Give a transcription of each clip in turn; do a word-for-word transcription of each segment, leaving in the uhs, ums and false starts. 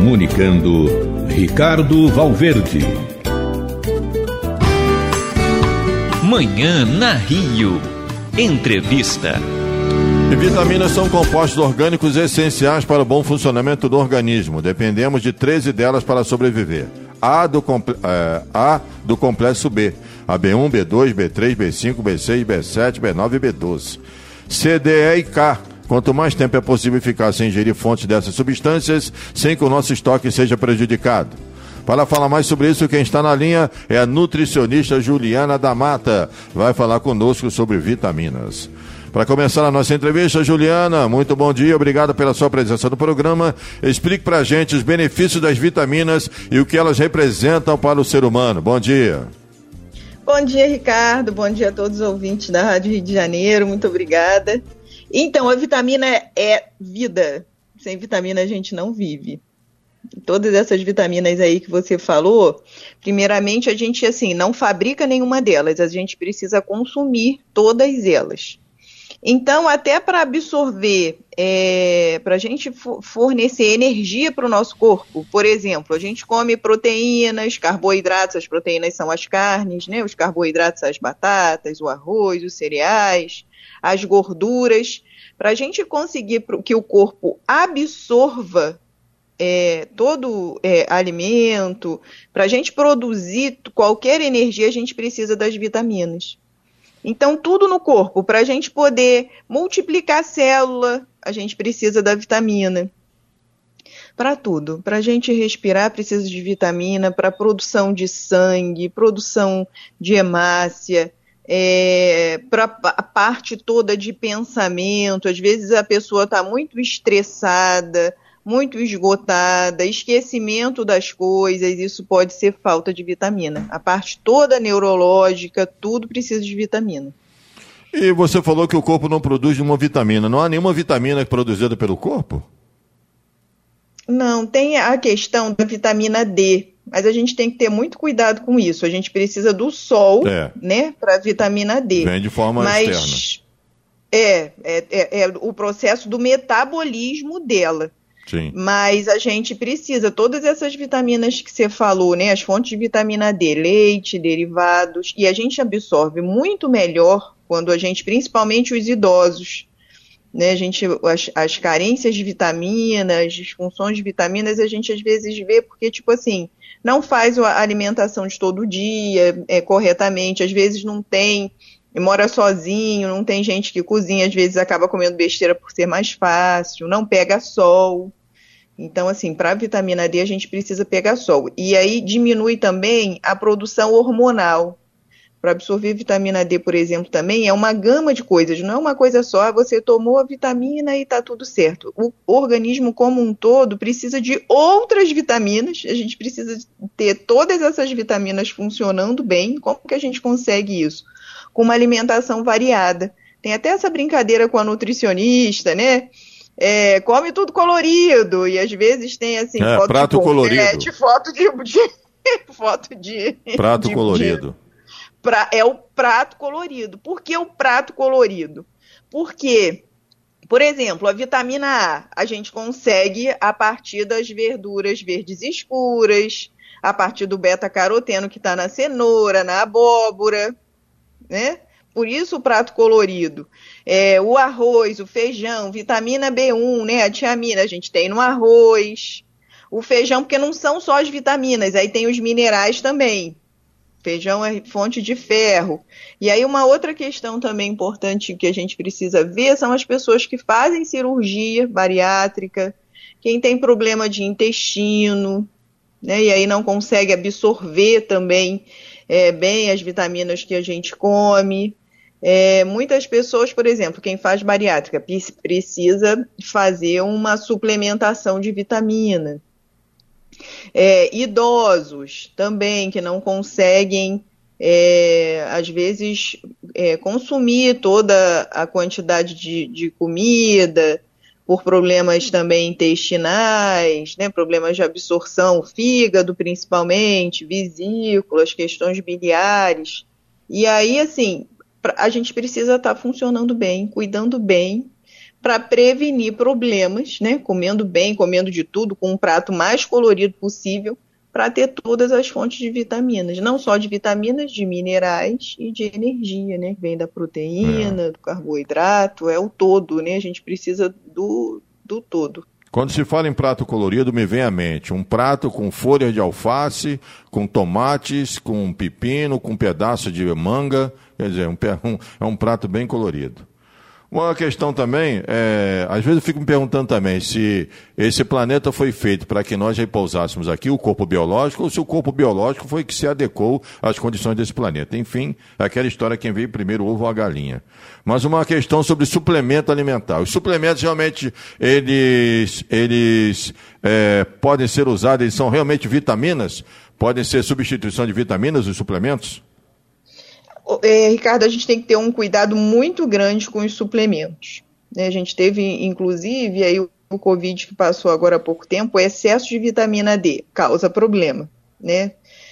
Comunicando, Ricardo Valverde. Manhã na Rio. Entrevista. E vitaminas são compostos orgânicos essenciais para o bom funcionamento do organismo. Dependemos de treze delas para sobreviver. A do, comple- é, A do complexo B. A B um, B dois, B três, B cinco, B seis, B sete, B nove e B doze. C, D, E e K. Quanto mais tempo é possível ficar sem ingerir fontes dessas substâncias, sem que o nosso estoque seja prejudicado. Para falar mais sobre isso, quem está na linha é a nutricionista Juliana da Mata. Vai falar conosco sobre vitaminas. Para começar a nossa entrevista, Juliana, muito bom dia, obrigado pela sua presença no programa. Explique para a gente os benefícios das vitaminas e o que elas representam para o ser humano. Bom dia. Bom dia, Ricardo, bom dia a todos os ouvintes da Rádio Rio de Janeiro, muito obrigada. Então, a vitamina é vida, sem vitamina a gente não vive. Todas essas vitaminas aí que você falou, primeiramente a gente assim, não fabrica nenhuma delas, a gente precisa consumir todas elas. Então, até para absorver, é, para a gente fornecer energia para o nosso corpo, por exemplo, a gente come proteínas, carboidratos, as proteínas são as carnes, né? Os carboidratos são as batatas, o arroz, os cereais, as gorduras. Para a gente conseguir que o corpo absorva é, todo é, alimento, para a gente produzir qualquer energia, a gente precisa das vitaminas. Então, tudo no corpo, para a gente poder multiplicar a célula, a gente precisa da vitamina. Para tudo, para a gente respirar, precisa de vitamina, para produção de sangue, produção de hemácia, é, para a parte toda de pensamento. Às vezes a pessoa está muito estressada, muito esgotada, esquecimento das coisas, isso pode ser falta de vitamina. A parte toda neurológica, tudo precisa de vitamina. E você falou que o corpo não produz nenhuma vitamina. Não há nenhuma vitamina produzida pelo corpo? Não, tem a questão da vitamina D, mas a gente tem que ter muito cuidado com isso. A gente precisa do sol, é. né, para a vitamina D. Vem de forma mas externa. É, é, é, é o processo do metabolismo dela. Sim. Mas a gente precisa, todas essas vitaminas que você falou, né, as fontes de vitamina D, leite, derivados, e a gente absorve muito melhor quando a gente, principalmente os idosos, né, a gente, as, as carências de vitaminas, disfunções de vitaminas, a gente às vezes vê porque, tipo assim, não faz a alimentação de todo dia é, corretamente, às vezes não tem, mora sozinho, não tem gente que cozinha, às vezes acaba comendo besteira por ser mais fácil, não pega sol. Então, assim, para a vitamina D a gente precisa pegar sol. E aí diminui também a produção hormonal. Para absorver vitamina D, por exemplo, também é uma gama de coisas, não é uma coisa só, você tomou a vitamina e está tudo certo. O organismo como um todo precisa de outras vitaminas, a gente precisa ter todas essas vitaminas funcionando bem. Como que a gente consegue isso? Com uma alimentação variada. Tem até essa brincadeira com a nutricionista, né? É, come tudo colorido, e às vezes tem assim, é, foto prato de colorido. foto de, de foto de prato de, colorido. De, pra, é o prato colorido. Por que o prato colorido? Porque, por exemplo, a vitamina A, a gente consegue a partir das verduras verdes escuras, a partir do beta-caroteno que está na cenoura, na abóbora, né? Por isso o prato colorido. É, o arroz, o feijão, vitamina B um, né, a tiamina, a gente tem no arroz. O feijão, porque não são só as vitaminas, aí tem os minerais também. Feijão é fonte de ferro. E aí uma outra questão também importante que a gente precisa ver são as pessoas que fazem cirurgia bariátrica, quem tem problema de intestino, né, e aí não consegue absorver também é, bem as vitaminas que a gente come. É, muitas pessoas, por exemplo, quem faz bariátrica precisa fazer uma suplementação de vitamina. É, idosos também que não conseguem, é, às vezes, é, consumir toda a quantidade de, de comida, por problemas também intestinais, né, problemas de absorção, fígado principalmente, vesículas, questões biliares. E aí, assim, a gente precisa estar funcionando bem, cuidando bem, para prevenir problemas, né? Comendo bem, comendo de tudo, com um prato mais colorido possível, para ter todas as fontes de vitaminas, não só de vitaminas, de minerais e de energia, né? Vem da proteína, é. do carboidrato, é o todo, né? A gente precisa do, do todo. Quando se fala em prato colorido, me vem à mente um prato com folha de alface, com tomates, com pepino, com um pedaço de manga, quer dizer, um, um, é um prato bem colorido. Uma questão também, é, às vezes eu fico me perguntando também se esse planeta foi feito para que nós repousássemos aqui, o corpo biológico, ou se o corpo biológico foi que se adequou às condições desse planeta. Enfim, aquela história, quem veio primeiro, o ovo ou a galinha. Mas uma questão sobre suplemento alimentar. Os suplementos realmente, eles, eles é, podem ser usados, eles são realmente vitaminas? Podem ser substituição de vitaminas, os suplementos? É, Ricardo, a gente tem que ter um cuidado muito grande com os suplementos, né? A gente teve, inclusive, aí o, o Covid que passou agora há pouco tempo, o excesso de vitamina D causa problema, né?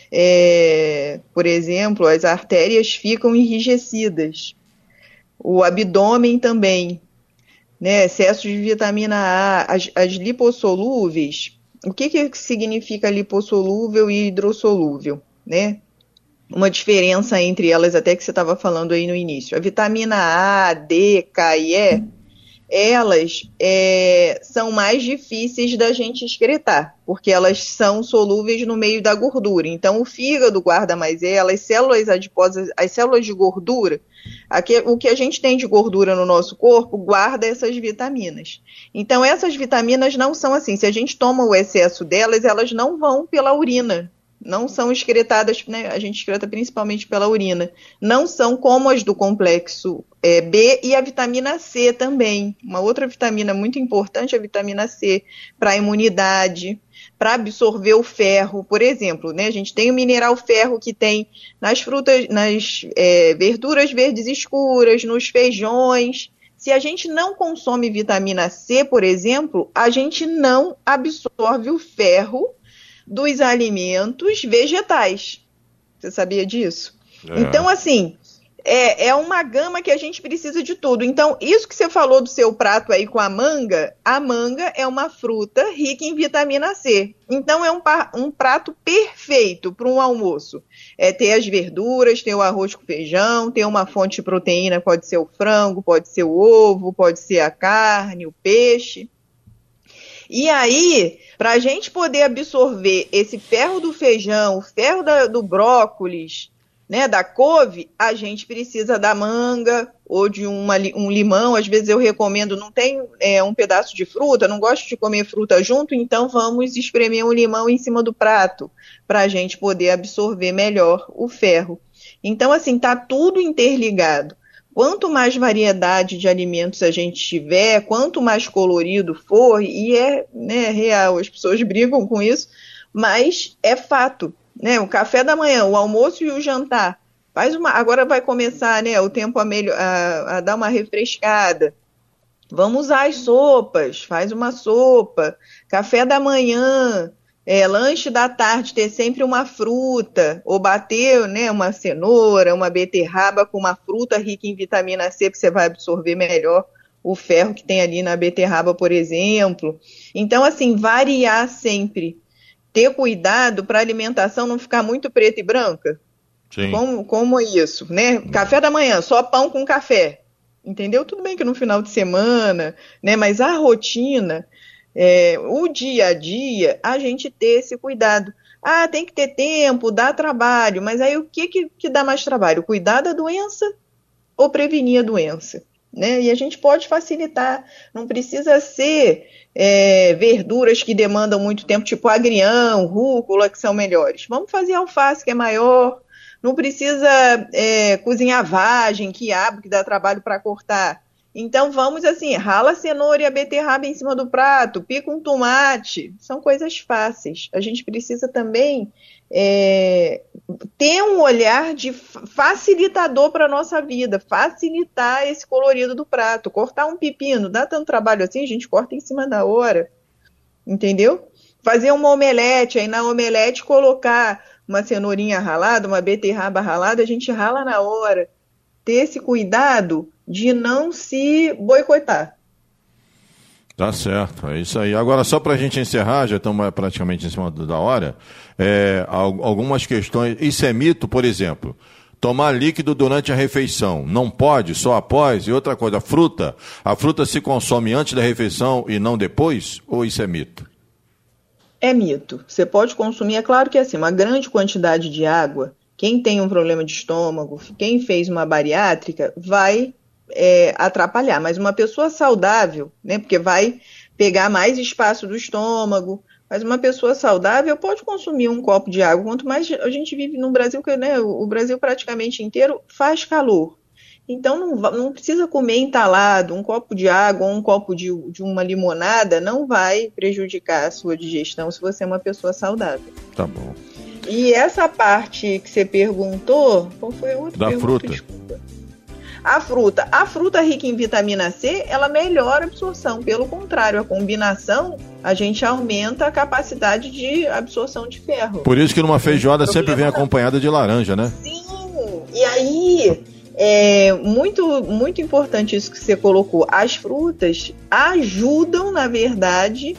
É, por exemplo, as artérias ficam enrijecidas, o abdômen também, né? Excesso de vitamina A, as, as lipossolúveis. O que, que significa lipossolúvel e hidrossolúvel, né? Uma diferença entre elas, até que você estava falando aí no início. A vitamina A, D, K e E, elas é, são mais difíceis da gente excretar, porque elas são solúveis no meio da gordura. Então, o fígado guarda mais elas, as células adiposas, as células de gordura, aqui, o que a gente tem de gordura no nosso corpo, guarda essas vitaminas. Então, essas vitaminas não são assim. Se a gente toma o excesso delas, elas não vão pela urina. Não são excretadas, né? A gente excreta principalmente pela urina. Não são como as do complexo é, B e a vitamina C também. Uma outra vitamina muito importante é a vitamina C, para a imunidade, para absorver o ferro. Por exemplo, né? A gente tem o mineral ferro que tem nas frutas, nas é, verduras verdes escuras, nos feijões. Se a gente não consome vitamina C, por exemplo, a gente não absorve o ferro dos alimentos vegetais. Você sabia disso? É. Então, assim, é, é uma gama que a gente precisa de tudo. Então, isso que você falou do seu prato aí com a manga, a manga é uma fruta rica em vitamina C. Então, é um, um prato perfeito para um almoço. É ter as verduras, ter o arroz com feijão, ter uma fonte de proteína, pode ser o frango, pode ser o ovo, pode ser a carne, o peixe. E aí, para a gente poder absorver esse ferro do feijão, o ferro da, do brócolis, né, da couve, a gente precisa da manga ou de uma, um limão. Às vezes eu recomendo, não tem é, um pedaço de fruta, não gosto de comer fruta junto, então vamos espremer um limão em cima do prato para a gente poder absorver melhor o ferro. Então, assim, tá tudo interligado. Quanto mais variedade de alimentos a gente tiver, quanto mais colorido for, e é, né, real, as pessoas brigam com isso, mas é fato, né? O café da manhã, o almoço e o jantar, faz uma, agora vai começar, né, o tempo a, melhor, a, a dar uma refrescada. Vamos usar as sopas, faz uma sopa, café da manhã, É, lanche da tarde, ter sempre uma fruta, ou bater, né, uma cenoura, uma beterraba com uma fruta rica em vitamina C, que você vai absorver melhor o ferro que tem ali na beterraba, por exemplo. Então, assim, variar sempre. Ter cuidado para a alimentação não ficar muito preta e branca. Sim. Como, como isso, né? Café da manhã, só pão com café. Entendeu? Tudo bem que no final de semana, né, mas a rotina... É, o dia a dia, a gente ter esse cuidado. Ah, tem que ter tempo, dá trabalho, mas aí o que, que, que dá mais trabalho? Cuidar da doença ou prevenir a doença? Né? E a gente pode facilitar, não precisa ser é, verduras que demandam muito tempo, tipo agrião, rúcula, que são melhores. Vamos fazer alface, que é maior, não precisa é, cozinhar vagem, quiabo, que dá trabalho para cortar. Então, vamos assim, rala a cenoura e a beterraba em cima do prato, pica um tomate, são coisas fáceis. A gente precisa também é, ter um olhar de facilitador para a nossa vida, facilitar esse colorido do prato. Cortar um pepino, dá tanto trabalho assim, a gente corta em cima da hora, entendeu? Fazer uma omelete, aí na omelete colocar uma cenourinha ralada, uma beterraba ralada, a gente rala na hora. Ter esse cuidado de não se boicotar, Tá certo, é isso aí. Agora, só para a gente encerrar, já estamos praticamente em cima da hora, é, algumas questões. Isso é mito, por exemplo, tomar líquido durante a refeição. Não pode, só após. E outra coisa, a fruta. A fruta se consome antes da refeição e não depois? Ou isso é mito? É mito. Você pode consumir, é claro que é assim, uma grande quantidade de água. Quem tem um problema de estômago, quem fez uma bariátrica, vai é, atrapalhar. Mas uma pessoa saudável, né, porque vai pegar mais espaço do estômago, mas uma pessoa saudável pode consumir um copo de água. Quanto mais a gente vive num Brasil que, né, o Brasil praticamente inteiro faz calor. Então não, não precisa comer entalado, um copo de água ou um copo de, de uma limonada não vai prejudicar a sua digestão se você é uma pessoa saudável. Tá bom. E essa parte que você perguntou, qual foi a outra da pergunta? fruta. Desculpa. A fruta. A fruta rica em vitamina C, ela melhora a absorção. Pelo contrário, a combinação, a gente aumenta a capacidade de absorção de ferro. Por isso que numa feijoada sempre vem acompanhada de laranja, né? Sim. E aí, é muito, muito importante isso que você colocou. As frutas ajudam, na verdade,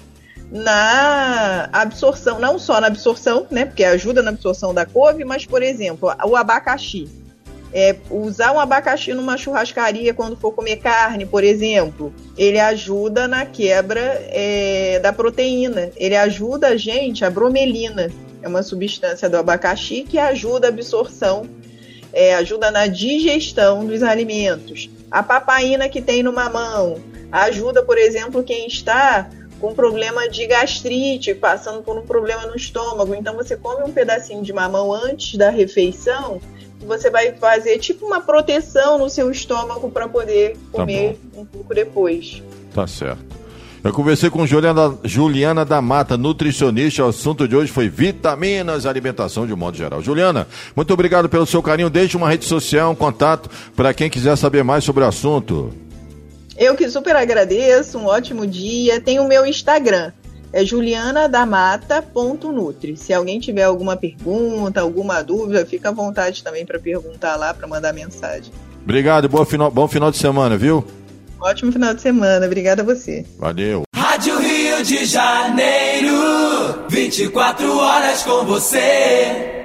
na absorção, não só na absorção, né, porque ajuda na absorção da couve, mas, por exemplo, o abacaxi. É, usar um abacaxi numa churrascaria quando for comer carne, por exemplo, ele ajuda na quebra é, da proteína. Ele ajuda a gente, a bromelina, é uma substância do abacaxi que ajuda a absorção, é, ajuda na digestão dos alimentos. A papaína que tem no mamão ajuda, por exemplo, quem está com problema de gastrite, passando por um problema no estômago. Então você come um pedacinho de mamão antes da refeição, você vai fazer tipo uma proteção no seu estômago para poder comer tá um pouco depois. Tá certo. Eu conversei com Juliana, Juliana da Mata, nutricionista. O assunto de hoje foi vitaminas e alimentação de um modo geral. Juliana, muito obrigado pelo seu carinho. Deixe uma rede social, um contato para quem quiser saber mais sobre o assunto. Eu que super agradeço, um ótimo dia. Tem o meu Instagram, é juliana da mata ponto nutri. Se alguém tiver alguma pergunta, alguma dúvida, fica à vontade também para perguntar lá, para mandar mensagem. Obrigado, boa final, bom final de semana, viu? Ótimo final de semana, obrigada a você. Valeu. Rádio Rio de Janeiro, vinte e quatro horas com você.